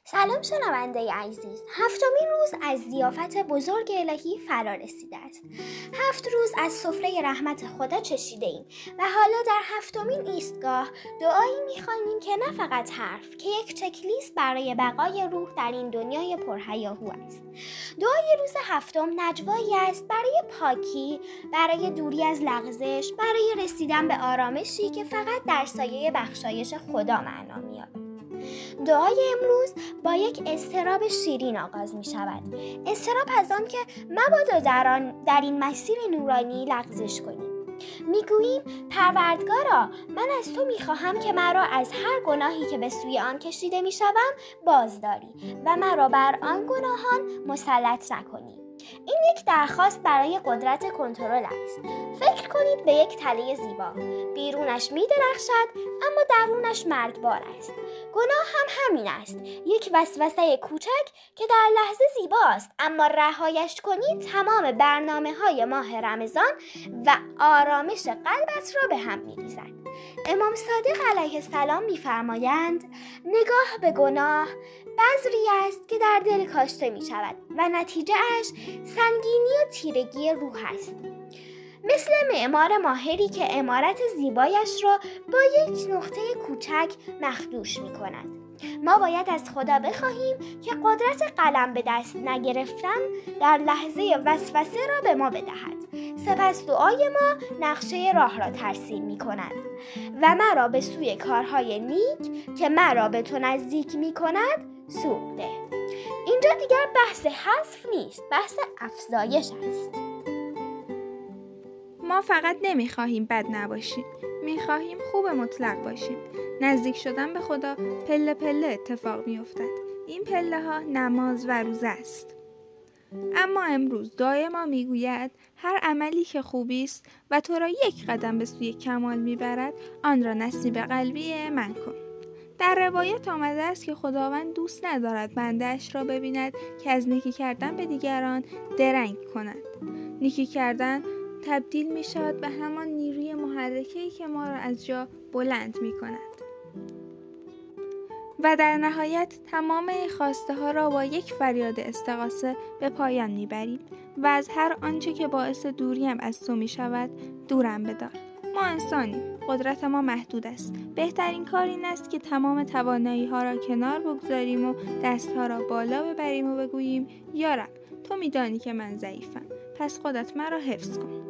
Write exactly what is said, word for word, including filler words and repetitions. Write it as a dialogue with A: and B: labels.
A: سلام شنونده عزیز. هفتمین روز از ضیافت بزرگ الهی فرا رسیده است. هفت روز از سفره رحمت خدا چشیده ایم و حالا در هفتمین ایستگاه دعایی می‌خوانیم که نه فقط حرف که یک چکلیست برای بقای روح در این دنیای پرهیاهو است. دعای روز هفتم نجوایی است برای پاکی، برای دوری از لغزش، برای رسیدن به آرامشی که فقط در سایه بخشایش خدا معنا می‌یابد. دعای امروز با یک اضطراب شیرین آغاز می شود. اضطراب از آن که مبادا در, آن در این مسیر نورانی لغزش کنیم. می گوییم پروردگارا، من از تو می خواهم که مرا از هر گناهی که به سوی آن کشیده می شوم بازداری و مرا بر آن گناهان مسلط نکنی. این یک درخواست برای قدرت کنترل است. فکر کنید به یک تله زیبا. بیرونش می درخشد اما درونش مرگبار است. گناه هم همین است. یک وسوسه کوچک که در لحظه زیباست اما رهایش کنید تمام برنامه های ماه رمضان و آرامش قلبت را به هم می ریزد. امام صادق علیه السلام می فرمایند نگاه به گناه بذری است که در دل کاشته می شود و نتیجه اش سنگینی و تیرگی روح است. مثل معمار ماهری که عمارت زیبایش را با یک نقطه کوچک مخدوش می کند. ما باید از خدا بخواهیم که قدرت قلم به دست نگرفتن در لحظه وسوسه را به ما بدهد. سپس دعای ما نقشه راه را ترسیم می کند و مرا به سوی کارهای نیک که مرا به تو نزدیک می کند سوق ده. اینجا دیگر بحث حذف نیست، بحث افزایش است.
B: ما فقط نمیخواهیم بد نباشیم، میخواهیم خوب مطلق باشیم. نزدیک شدن به خدا پله پله اتفاق میافتد. این پله ها نماز و روزه است. اما امروز دعای ما میگوید هر عملی که خوبی است و تو را یک قدم به سوی کمال میبرد آن را نصیب قلبی من کن. در روایت آمده است که خداوند دوست ندارد بنده‌اش را ببیند که از نیکی کردن به دیگران درنگ کند. نیکی کردن تبدیل می شود به همان نیروی محرکه‌ای که ما را از جا بلند می کند. و در نهایت تمام خواسته ها را با یک فریاد استغاثه به پایان می بریم و از هر آنچه که باعث دوریم از تو می شود دورم بدار. ما انسانیم، قدرت ما محدود است. بهترین کار این است که تمام توانایی ها را کنار بگذاریم و دست ها را بالا ببریم و بگوییم یا رب تو می دانی که من ضعیفم، پس خودت مرا حفظ کن.